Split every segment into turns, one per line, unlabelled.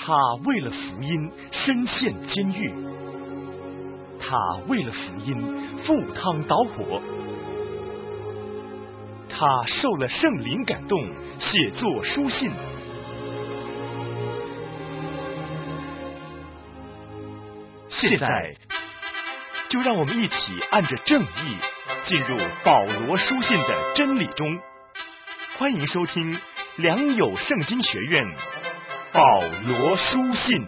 他为了福音身陷监狱，他为了福音赴汤蹈火，他受了圣灵感动，写作书信。现在就让我们一起按着正义进入保罗书信的真理中。欢迎收听良友圣经学院保罗书信。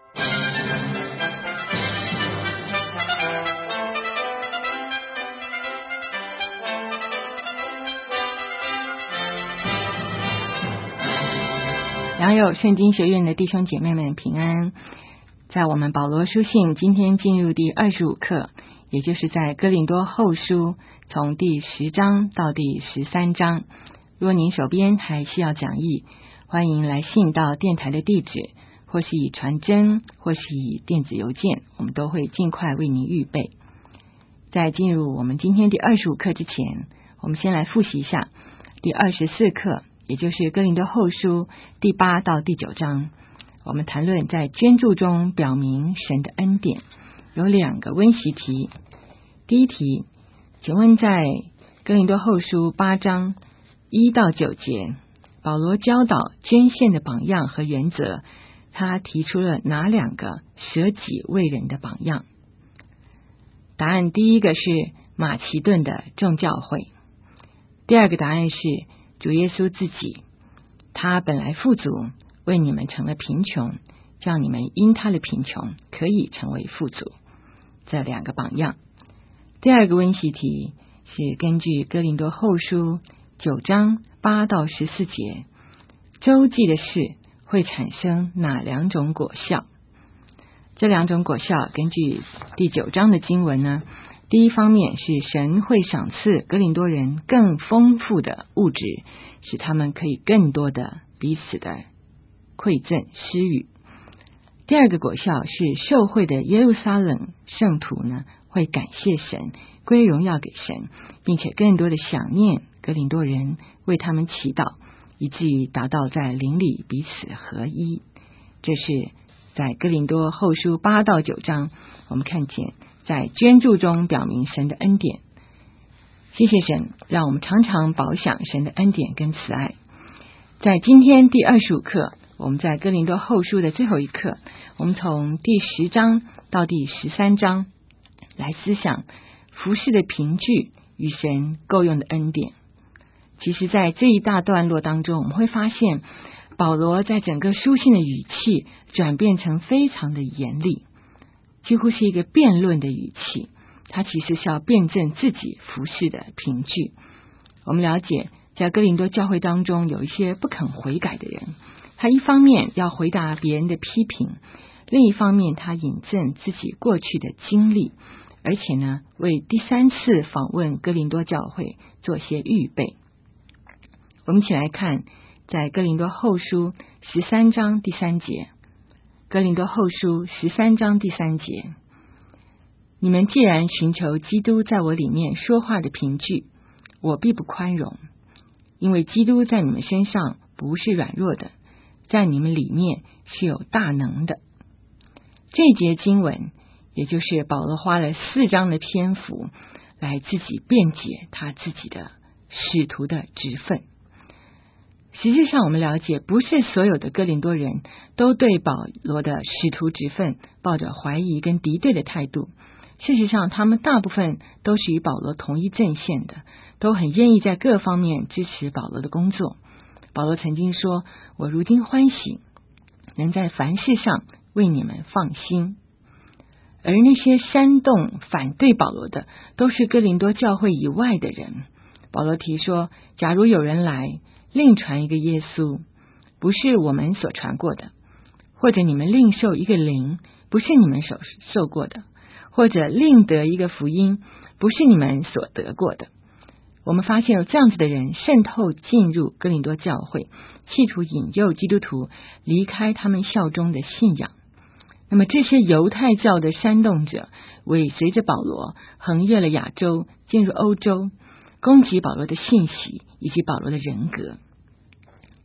良友圣经学院的弟兄姐妹们平安。在我们保罗书信今天进入第25课，也就是在哥林多后书从第10章到第13章。若您手边还需要讲义，欢迎来信到电台的地址，或是以传真，或是以电子邮件，我们都会尽快为您预备。在进入我们今天第25课之前，我们先来复习一下第24课，也就是哥林多后书第8到第9章。我们谈论在捐助中表明神的恩典，有2个温习题。第一题，请问在哥林多后书8章1到9节，保罗教导捐献的榜样和原则，他提出了哪2个舍己为人的榜样？答案第一个是马其顿的众教会，第2个答案是主耶稣自己，他本来富足，为你们成了贫穷，叫你们因他的贫穷可以成为富足。这2个榜样。第2个温习题是根据哥林多后书9章8到14节，周记的事会产生哪2种果效？这2种果效根据第9章的经文呢，第一方面是神会赏赐哥林多人更丰富的物质，使他们可以更多的彼此的馈赠施予。第2个果效是受惠的耶路撒冷圣徒呢，会感谢神，归荣耀给神，并且更多的想念哥林多人，为他们祈祷，以至于达到在灵里彼此合一。这是在哥林多后书8到9章，我们看见在捐助中表明神的恩典。谢谢神，让我们常常饱享神的恩典跟慈爱。在今天第25课，我们在哥林多后书的最后一课，我们从第10章到第13章来思想服事的凭据与神够用的恩典。其实在这一大段落当中，我们会发现保罗在整个书信的语气转变成非常的严厉，几乎是一个辩论的语气，他其实是要辩证自己服事的凭据。我们了解在哥林多教会当中有一些不肯悔改的人，他一方面要回答别人的批评，另一方面他引证自己过去的经历，而且呢为第3次访问哥林多教会做些预备。我们一起来看在哥林多后书13章第3节，哥林多后书13章第3节，你们既然寻求基督在我里面说话的凭据，我必不宽容，因为基督在你们身上不是软弱的，在你们里面是有大能的。这一节经文也就是保罗花了4章的篇幅来自己辩解他自己的使徒的职分。实际上我们了解，不是所有的哥林多人都对保罗的使徒职分抱着怀疑跟敌对的态度，事实上他们大部分都是与保罗同一阵线的，都很愿意在各方面支持保罗的工作。保罗曾经说，我如今欢喜能在凡事上为你们放心。而那些煽动反对保罗的都是哥林多教会以外的人。保罗提说，假如有人来另传一个耶稣，不是我们所传过的，或者你们另受一个灵，不是你们所受过的，或者另得一个福音，不是你们所得过的。我们发现有这样子的人渗透进入哥林多教会，企图引诱基督徒离开他们效忠的信仰。那么这些犹太教的煽动者尾随着保罗横越了亚洲，进入欧洲，攻击保罗的信息以及保罗的人格。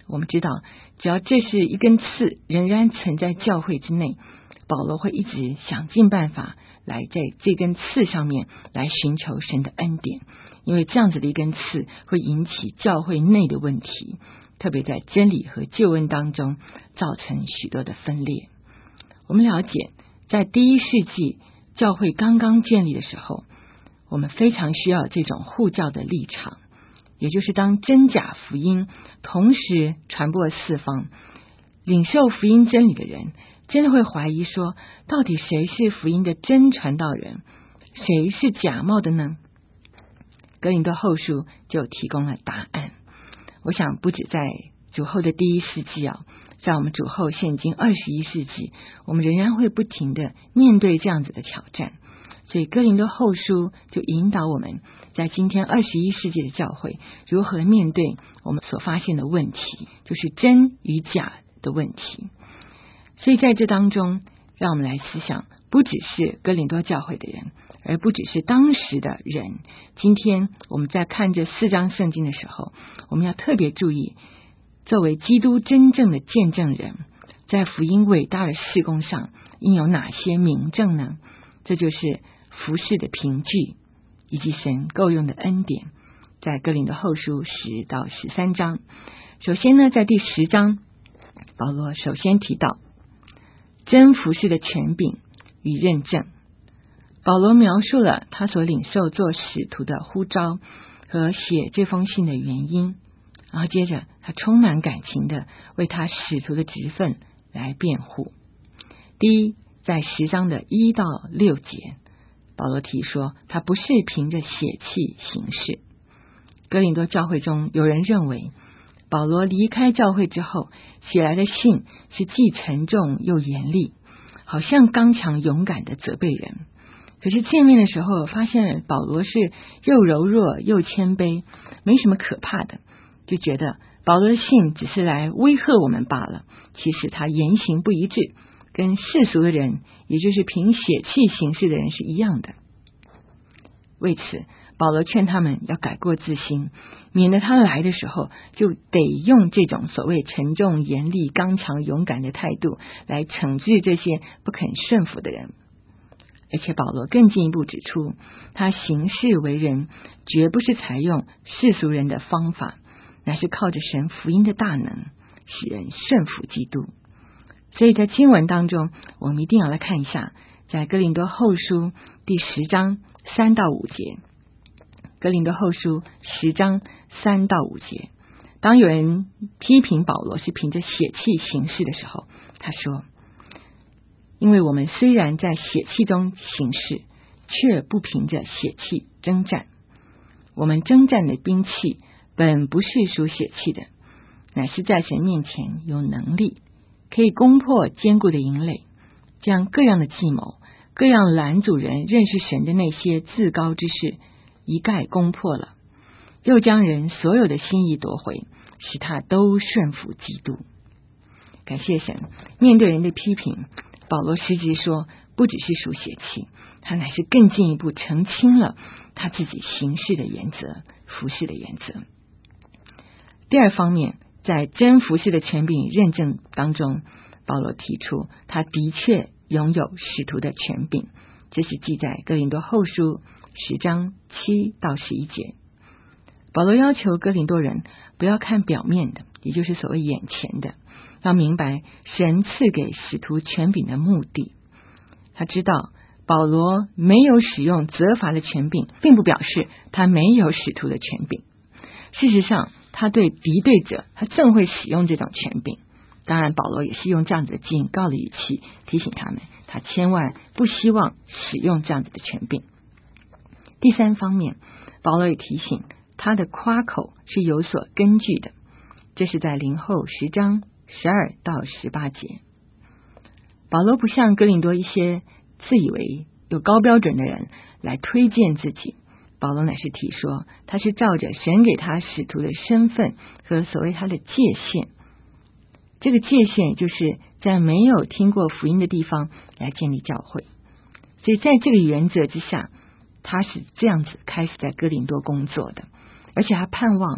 我们知道，只要这是一根刺仍然存在教会之内，保罗会一直想尽办法来在这根刺上面来寻求神的恩典，因为这样子的一根刺会引起教会内的问题，特别在真理和救恩当中造成许多的分裂。我们了解，在第一世纪教会刚刚建立的时候，我们非常需要这种护教的立场，也就是当真假福音同时传播四方，领受福音真理的人真的会怀疑说，到底谁是福音的真传道人，谁是假冒的呢？哥林多后书就提供了答案。我想不止在主后的第一世纪在我们主后现今21世纪，我们仍然会不停的面对这样子的挑战。所以哥林多后书就引导我们在今天21世纪的教会如何面对我们所发现的问题，就是真与假的问题。所以在这当中，让我们来思想，不只是哥林多教会的人，而不只是当时的人。今天我们在看这4章圣经的时候，我们要特别注意，作为基督真正的见证人，在福音伟大的事工上应有哪些明证呢？这就是服事的凭据以及神够用的恩典，在哥林多后书10到13章。首先呢，在第10章，保罗首先提到真服事的权柄与认证。保罗描述了他所领受做使徒的呼召和写这封信的原因，然后接着他充满感情的为他使徒的职分来辩护。第一，在10章的1到6节，保罗提说他不是凭着血气行事。哥林多教会中有人认为，保罗离开教会之后写来的信是既沉重又严厉，好像刚强勇敢的责备人。可是见面的时候发现保罗是又柔弱又谦卑，没什么可怕的，就觉得保罗的信只是来威吓我们罢了。其实他言行不一致，跟世俗的人，也就是凭血气行事的人是一样的。为此保罗劝他们要改过自新，免得他来的时候就得用这种所谓沉重严厉刚强勇敢的态度来惩治这些不肯顺服的人。而且保罗更进一步指出，他行事为人绝不是采用世俗人的方法，乃是靠着神福音的大能使人顺服基督。所以在经文当中，我们一定要来看一下，在哥林多后书第10章3到5节。哥林多后书10章3到5节，当有人批评保罗是凭着血气行事的时候，他说，因为我们虽然在血气中行事，却不凭着血气征战。我们征战的兵器本不是属血气的，乃是在神面前有能力，可以攻破坚固的营垒，将各样的计谋、各样拦阻人认识神的那些自高之事一概攻破了，又将人所有的心意夺回，使他都顺服基督。感谢神，面对人的批评，保罗实际说不只是属血气，他乃是更进一步澄清了他自己行事的原则、服事的原则。第二方面，在真服事的权柄与认证当中，保罗提出他的确拥有使徒的权柄，这是记在哥林多后书10章7到11节。保罗要求哥林多人不要看表面的，也就是所谓眼前的，要明白神赐给使徒权柄的目的。他知道保罗没有使用责罚的权柄，并不表示他没有使徒的权柄。事实上，他对敌对者，他正会使用这种权柄。当然保罗也是用这样子的警告的语气提醒他们，他千万不希望使用这样子的权柄。第三方面，保罗也提醒他的夸口是有所根据的，这是在林后10章12到18节。保罗不像哥林多一些自以为有高标准的人来推荐自己，保罗乃是提说他是照着神给他使徒的身份和所谓他的界限，这个界限就是在没有听过福音的地方来建立教会。所以在这个原则之下，他是这样子开始在哥林多工作的，而且他盼望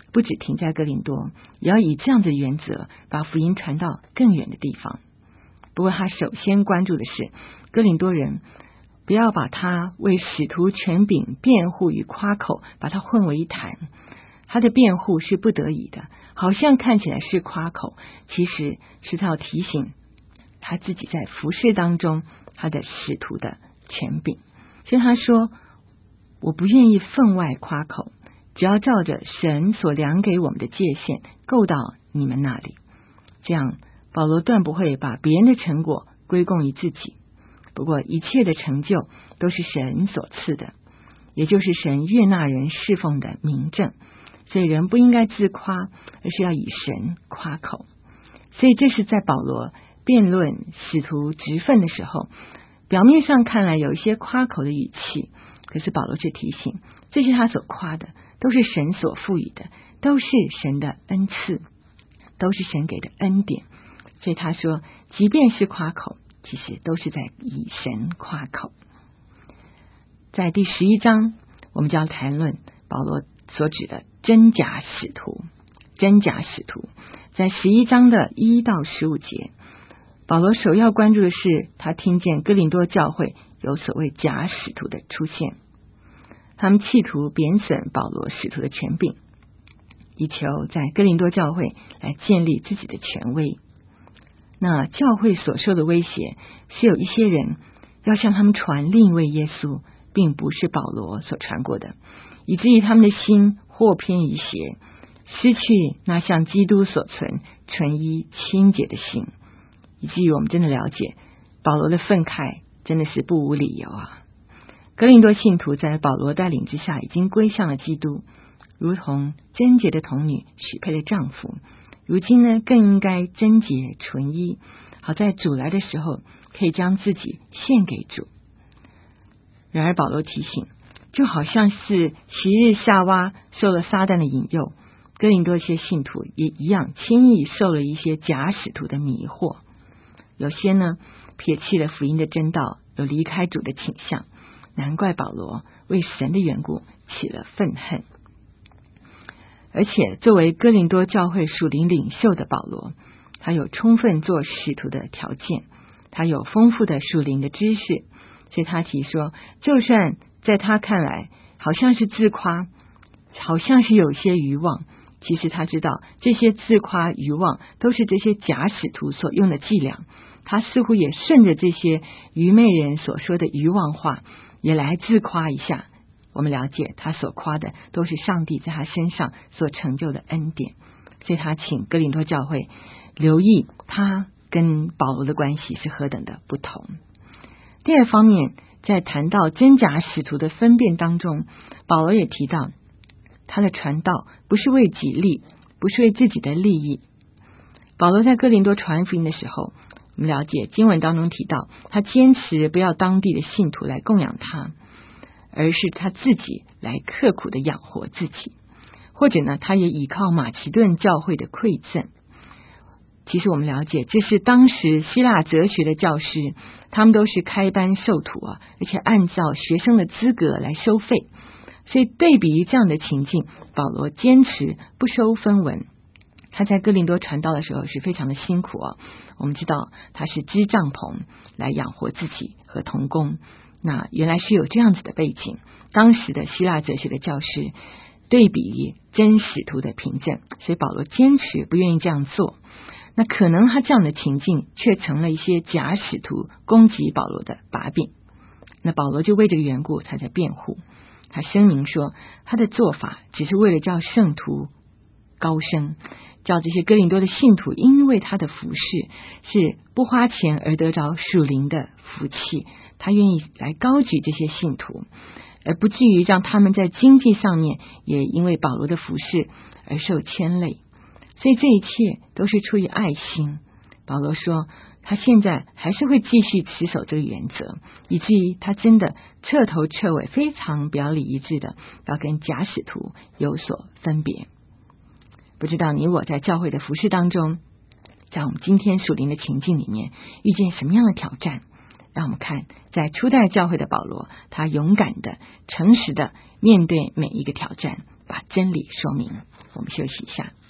不只停在哥林多，也要以这样的原则把福音传到更远的地方。不过他首先关注的是哥林多人不要把他为使徒权柄辩护与夸口把它混为一谈。他的辩护是不得已的，好像看起来是夸口，其实是他要提醒他自己在服事当中他的使徒的权柄。所以他说，我不愿意分外夸口，只要照着神所量给我们的界限够到你们那里。这样保罗断不会把别人的成果归功于自己，不过一切的成就都是神所赐的，也就是神悦纳人侍奉的明证。所以人不应该自夸，而是要以神夸口。所以这是在保罗辩论使徒职分的时候，表面上看来有一些夸口的语气，可是保罗却提醒，这些他所夸的都是神所赋予的，都是神的恩赐，都是神给的恩典。所以他说，即便是夸口，其实都是在以神夸口。在第11章，我们就要谈论保罗所指的真假使徒。真假使徒在11章的1到15节，保罗首要关注的是他听见哥林多教会有所谓假使徒的出现，他们企图贬损保罗使徒的权柄，以求在哥林多教会来建立自己的权威。那教会所受的威胁是有一些人要向他们传另一位耶稣，并不是保罗所传过的，以至于他们的心或偏于邪，失去那像基督所存纯一清洁的心，以至于我们真的了解保罗的愤慨真的是不无理由啊。哥林多信徒在保罗带领之下已经归向了基督，如同贞洁的童女许配了丈夫，如今呢更应该贞洁纯一，好在主来的时候可以将自己献给主。然而保罗提醒，就好像是昔日夏娃受了撒旦的引诱，哥林多一些信徒也一样轻易受了一些假使徒的迷惑。有些呢撇弃了福音的真道，有离开主的倾向，难怪保罗为神的缘故起了愤恨。而且作为哥林多教会属灵领袖的保罗，他有充分做使徒的条件，他有丰富的属灵的知识，所以他提说，就算在他看来好像是自夸，好像是有些愚妄，其实他知道这些自夸愚妄都是这些假使徒所用的伎俩，他似乎也顺着这些愚昧人所说的愚妄话也来自夸一下。我们了解他所夸的都是上帝在他身上所成就的恩典，所以他请哥林多教会留意他跟保罗的关系是何等的不同。第二方面，在谈到真假使徒的分辨当中，保罗也提到他的传道不是为己利，不是为自己的利益。保罗在哥林多传福音的时候，我们了解经文当中提到，他坚持不要当地的信徒来供养他，而是他自己来刻苦的养活自己，或者呢，他也依靠马其顿教会的馈赠。其实我们了解，这是当时希腊哲学的教师，他们都是开班授徒啊，而且按照学生的资格来收费。所以对比于这样的情境，保罗坚持不收分文。他在哥林多传道的时候是非常的辛苦啊。我们知道他是支帐篷来养活自己和同工，那原来是有这样子的背景。当时的希腊哲学的教师对比于真使徒的凭证，所以保罗坚持不愿意这样做。那可能他这样的情境却成了一些假使徒攻击保罗的把柄，那保罗就为这个缘故他在辩护。他声明说，他的做法只是为了叫圣徒高升，叫这些哥林多的信徒因为他的服事是不花钱而得着属灵的福气，他愿意来高举这些信徒，而不至于让他们在经济上面也因为保罗的服事而受牵累。所以这一切都是出于爱心。保罗说他现在还是会继续持守这个原则，以至于他真的彻头彻尾非常表里一致的要跟假使徒有所分别。不知道你我在教会的服事当中，在我们今天属灵的情境里面遇见什么样的挑战？让我们看在初代教会的保罗，他勇敢的诚实的面对每一个挑战，把真理说明。 我们休息一下。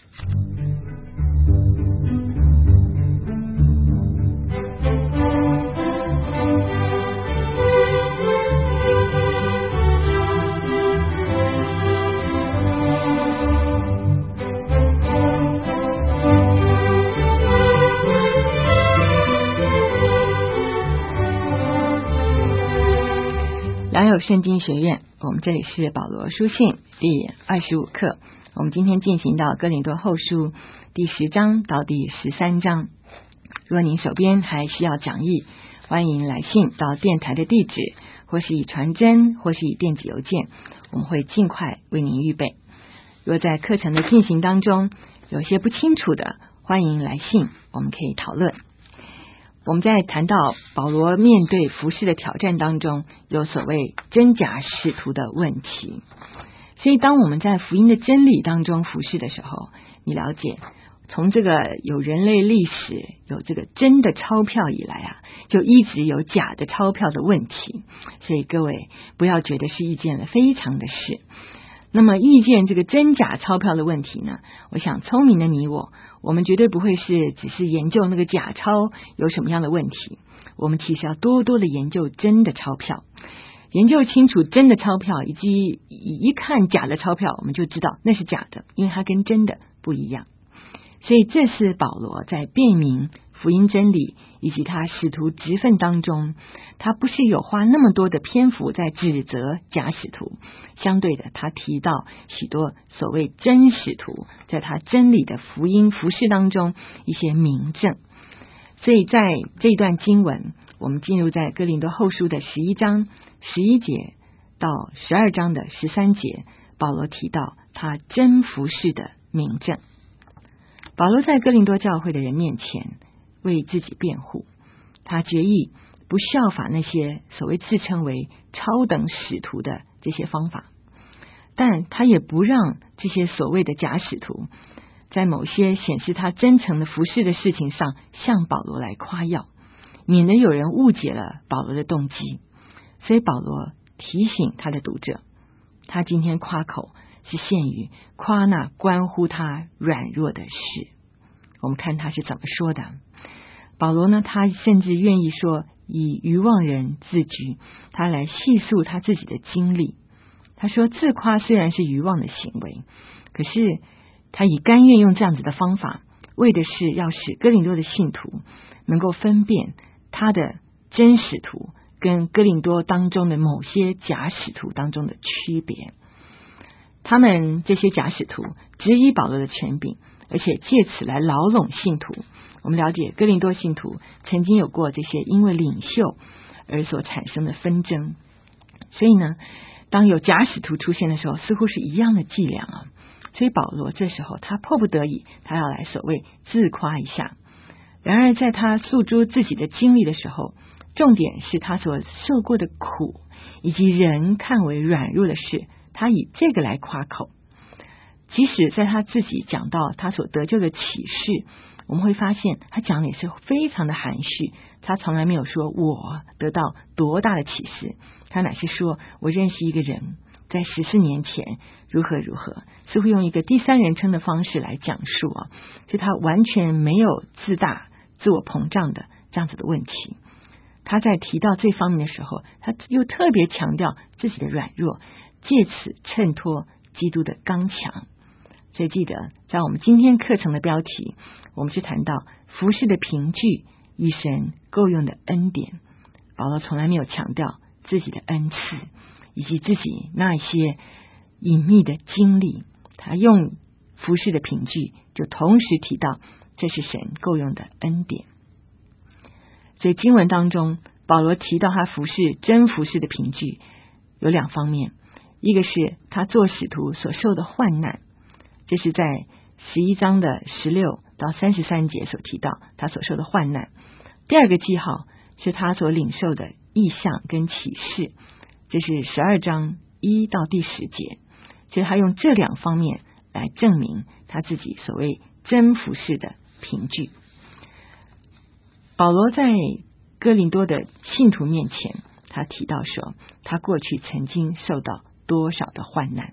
良友圣经学院，我们这里是保罗书信第25课，我们今天进行到哥林多后书第10章到第13章。若您手边还需要讲义，欢迎来信到电台的地址，或是以传真，或是以电子邮件，我们会尽快为您预备。若在课程的进行当中有些不清楚的，欢迎来信，我们可以讨论。我们在谈到保罗面对服事的挑战当中，有所谓真假使徒的问题。所以当我们在福音的真理当中服事的时候，你了解从这个有人类历史有这个真的钞票以来啊，就一直有假的钞票的问题。所以各位不要觉得是一件非常的事。那么遇见这个真假钞票的问题呢，我想聪明的你我们绝对不会是只是研究那个假钞有什么样的问题，我们其实要多多的研究真的钞票，研究清楚真的钞票，以及一看假的钞票我们就知道那是假的，因为它跟真的不一样。所以这是保罗在辨明福音真理以及他使徒职分当中，他不是有花那么多的篇幅在指责假使徒，相对的他提到许多所谓真使徒在他真理的福音服事当中一些明证。所以在这一段经文，我们进入在哥林多后书的11章11节到12章的13节，保罗提到他真服事的明证。保罗在哥林多教会的人面前为自己辩护，他决意不效法那些所谓自称为超等使徒的这些方法，但他也不让这些所谓的假使徒在某些显示他真诚的服事的事情上向保罗来夸耀，免得有人误解了保罗的动机。所以保罗提醒他的读者，他今天夸口是限于夸那关乎他软弱的事。我们看他是怎么说的。保罗呢，他甚至愿意说以愚妄人自居，他来细述他自己的经历。他说自夸虽然是愚妄的行为，可是他以甘愿用这样子的方法，为的是要使哥林多的信徒能够分辨他的真使徒跟哥林多当中的某些假使徒当中的区别。他们这些假使徒质疑保罗的权柄，而且借此来牢笼信徒。我们了解哥林多信徒曾经有过这些因为领袖而所产生的纷争，所以呢，当有假使徒出现的时候，似乎是一样的伎俩啊。所以保罗这时候他迫不得已，他要来所谓自夸一下。然而在他诉诸自己的经历的时候，重点是他所受过的苦，以及人看为软弱的事，他以这个来夸口。即使在他自己讲到他所得救的启示，我们会发现他讲的也是非常的含蓄，他从来没有说我得到多大的启示，他乃是说我认识一个人在14年前如何如何，似乎用一个第三人称的方式来讲述啊，所以他完全没有自大自我膨胀的这样子的问题。他在提到这方面的时候，他又特别强调自己的软弱，借此衬托基督的刚强。所以记得在我们今天课程的标题，我们是谈到服事的凭据与神够用的恩典。保罗从来没有强调自己的恩赐以及自己那一些隐秘的经历，他用服事的凭据就同时提到这是神够用的恩典。所以经文当中保罗提到他服事真服事的凭据有两方面，一个是他做使徒所受的患难，这是在11章的16到33节所提到他所受的患难。第二个记号是他所领受的异象跟启示，这是12章1到第10节。所以他用这两方面来证明他自己所谓真服事的凭据。保罗在哥林多的信徒面前，他提到说他过去曾经受到多少的患难，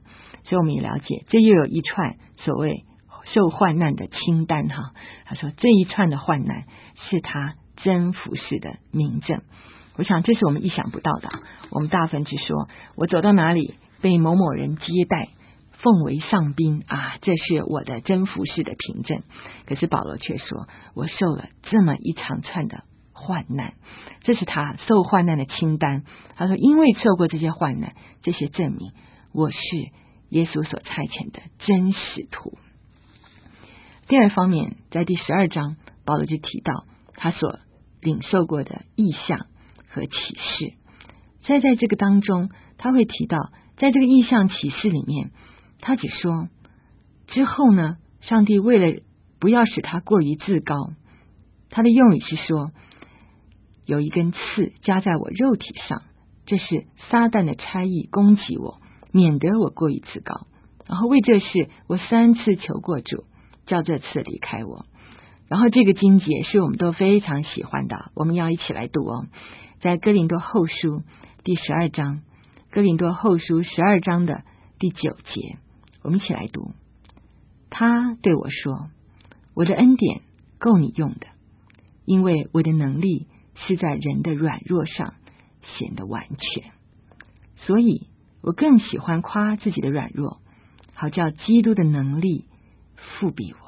所以我们也了解，这又有一串所谓受患难的清单哈。他说这一串的患难是他真服侍的明证。我想这是我们意想不到的。我们大部分只说我走到哪里被某某人接待，奉为上宾啊，这是我的真服侍的凭证。可是保罗却说，我受了这么一长串的患难，这是他受患难的清单。他说，因为受过这些患难，这些证明我是耶稣所差遣的真使徒。第二方面，在第12章，保罗就提到他所领受过的异象和启示。所以在这个当中，他会提到，在这个异象启示里面，他只说之后呢，上帝为了不要使他过于自高，他的用语是说，有一根刺加在我肉体上，这是撒旦的差役攻击我，免得我过于自高。然后为这事我3次求过主，叫这刺离开我。然后这个经节是我们都非常喜欢的，我们要一起来读哦。在哥林多后书第12章，哥林多后书12章的第9节，我们一起来读。他对我说，我的恩典够你用的，因为我的能力是在人的软弱上显得完全，所以我更喜欢夸自己的软弱，好叫基督的能力复庇我。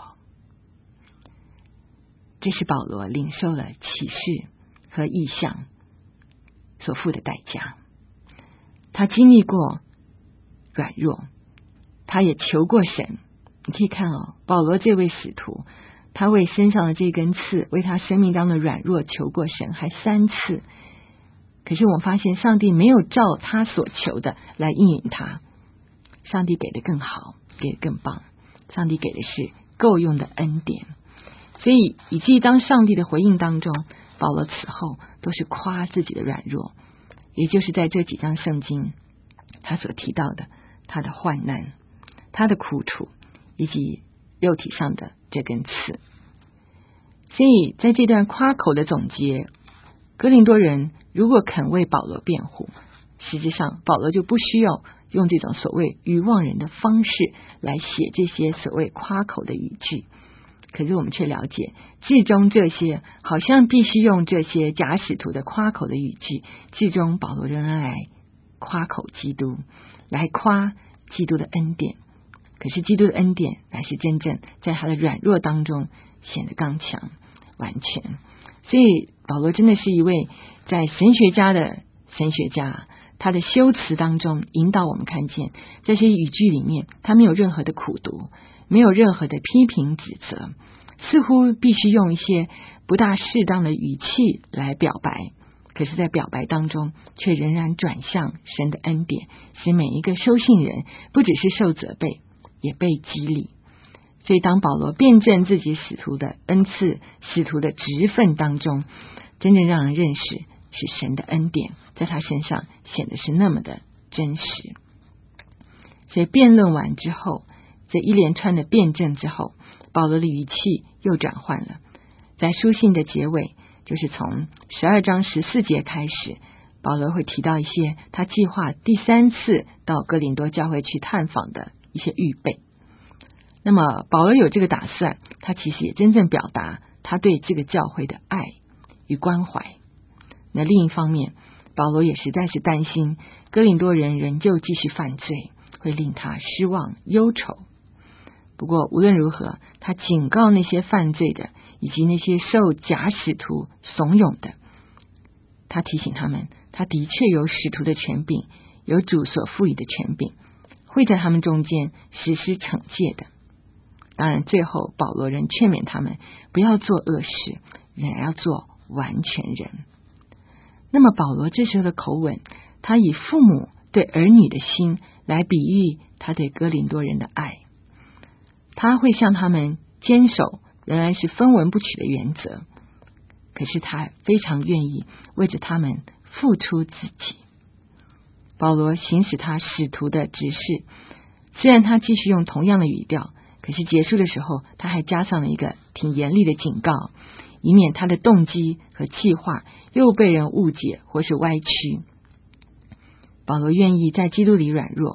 这是保罗领受了启示和异象所付的代价。他经历过软弱，他也求过神。你可以看哦，保罗这位使徒，他为身上的这根刺，为他生命当中的软弱求过神，还3次。可是我们发现上帝没有照他所求的来应允他，上帝给的更好，给的更棒，上帝给的是够用的恩典。所以以至于当上帝的回应当中，保罗此后都是夸自己的软弱，也就是在这几章圣经他所提到的他的患难，他的苦楚，以及肉体上的这根刺。所以在这段夸口的总结，哥林多人如果肯为保罗辩护，实际上保罗就不需要用这种所谓愚妄人的方式来写这些所谓夸口的语句。可是我们却了解，至终这些好像必须用这些假使徒的夸口的语句，至终保罗仍然来夸口基督，来夸基督的恩典。可是基督的恩典乃是真正在他的软弱当中显得刚强完全。所以保罗真的是一位在神学家的神学家，他的修辞当中引导我们看见这些语句里面，他没有任何的苦读，没有任何的批评指责，似乎必须用一些不大适当的语气来表白，可是在表白当中却仍然转向神的恩典，使每一个收信人不只是受责备，也被激励。所以当保罗辩证自己使徒的恩赐，使徒的职分当中，真正让人认识是神的恩典在他身上显得是那么的真实。所以辩论完之后，这一连串的辩证之后，保罗的语气又转换了。在书信的结尾，就是从12章14节开始，保罗会提到一些他计划第3次到哥林多教会去探访的一些预备。那么保罗有这个打算，他其实也真正表达他对这个教会的爱与关怀。那另一方面，保罗也实在是担心哥林多人仍旧继续犯罪，会令他失望忧愁。不过无论如何，他警告那些犯罪的以及那些受假使徒怂恿的，他提醒他们，他的确有使徒的权柄，有主所赋予的权柄，会在他们中间实施惩戒的。当然最后保罗仍劝勉他们不要做恶事，仍然要做完全人。那么保罗这时候的口吻，他以父母对儿女的心来比喻他对哥林多人的爱。他会向他们坚守仍然是分文不取的原则，可是他非常愿意为着他们付出自己。保罗行使他使徒的职事，虽然他继续用同样的语调，可是结束的时候他还加上了一个挺严厉的警告，以免他的动机和计划又被人误解或是歪曲。保罗愿意在基督里软弱，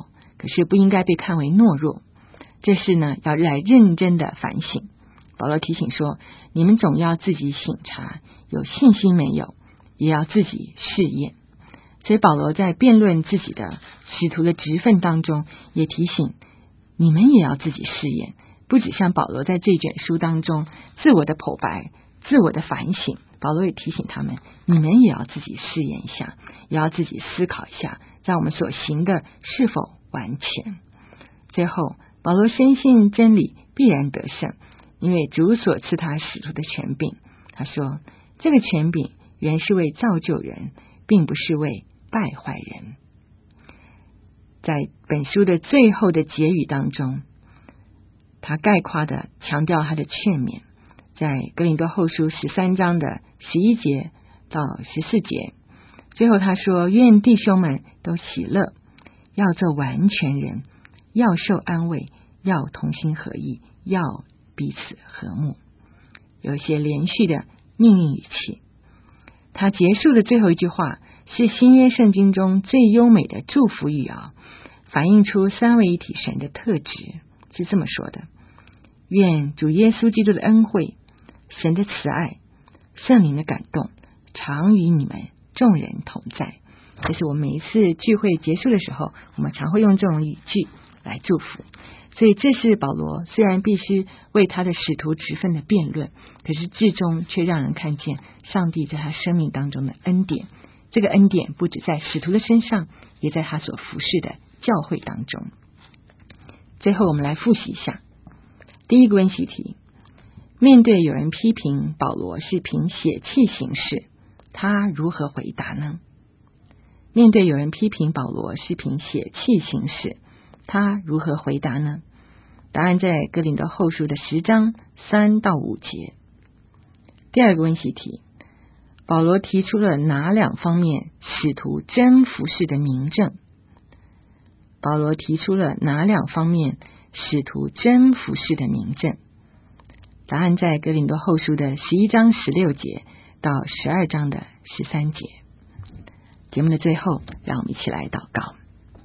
可是不应该被看为懦弱。这事呢，要来认真的反省。保罗提醒说，你们总要自己省察，有信心没有，也要自己试验。所以保罗在辩论自己的使徒的职分当中，也提醒你们也要自己试验。不只像保罗在这卷书当中自我的剖白、自我的反省，保罗也提醒他们，你们也要自己试验一下，也要自己思考一下，在我们所行的是否完全。最后保罗深信真理必然得胜，因为主所赐他使徒的权柄。他说，这个权柄原是为造就人，并不是为败坏人。在本书的最后的结语当中，他概括的强调他的劝勉，在哥林多后书13章的11节到14节，最后他说，愿弟兄们都喜乐，要做完全人，要受安慰，要同心合意，要彼此和睦。有一些连续的命令语气。他结束的最后一句话是新约圣经中最优美的祝福语啊，反映出三位一体神的特质，是这么说的：愿主耶稣基督的恩惠、神的慈爱、圣灵的感动常与你们众人同在。这是我们每一次聚会结束的时候，我们常会用这种语句来祝福。所以这是保罗虽然必须为他的使徒职分的辩论，可是至终却让人看见上帝在他生命当中的恩典。这个恩典不只在使徒的身上，也在他所服侍的教会当中。最后我们来复习一下第一个温习题：面对有人批评保罗是凭血气行事，他如何回答呢？面对有人批评保罗是凭血气行事，他如何回答呢？答案在哥林多后书的10章3到5节。第二个温习题：保罗提出了哪两方面使徒真服事的明证？保罗提出了哪两方面使徒真服事的明证？答案在哥林多后书的11章16节到12章的13节。节目的最后，让我们一起来祷告。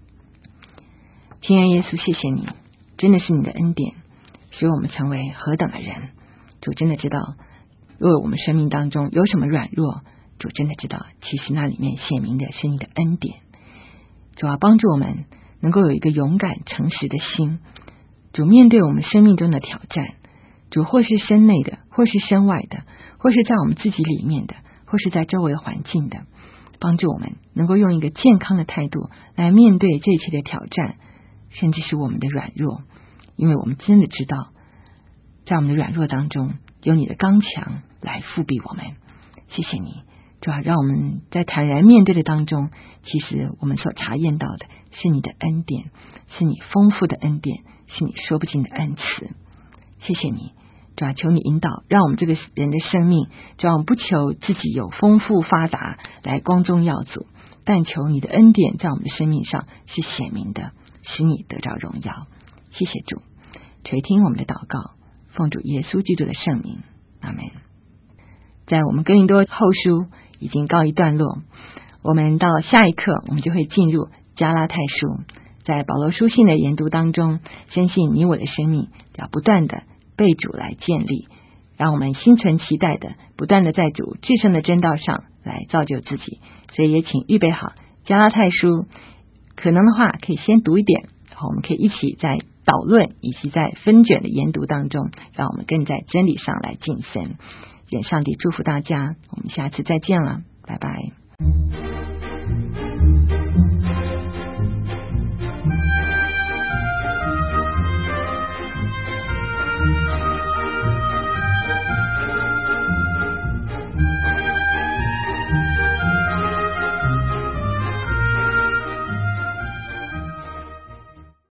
亲爱耶稣，谢谢你，真的是你的恩典，使我们成为何等的人。主真的知道，如果我们生命当中有什么软弱，主真的知道，其实那里面显明的是你的恩典。主要帮助我们能够有一个勇敢诚实的心。主面对我们生命中的挑战，主或是身内的，或是身外的，或是在我们自己里面的，或是在周围环境的，帮助我们能够用一个健康的态度来面对这一切的挑战，甚至是我们的软弱。因为我们真的知道，在我们的软弱当中有你的刚强来复庇我们。谢谢你，主要让我们在坦然面对的当中，其实我们所查验到的是你的恩典，是你丰富的恩典，是你说不尽的恩慈。谢谢你，主要求你引导，让我们这个人的生命，主要我们不求自己有丰富发达来光宗耀祖，但求你的恩典在我们的生命上是显明的，使你得着荣耀。谢谢主，垂听我们的祷告，奉主耶稣基督的圣名，阿们。在我们哥林多后书已经告一段落，我们到下一课我们就会进入加拉太书。在保罗书信的研读当中，相信你我的生命要不断的被主来建立，让我们心存期待的不断的在主至圣的真道上来造就自己。所以也请预备好加拉太书，可能的话可以先读一点，然后我们可以一起在导论以及在分卷的研读当中，让我们更在真理上来晋升。愿上帝祝福大家，我们下次再见了，拜拜。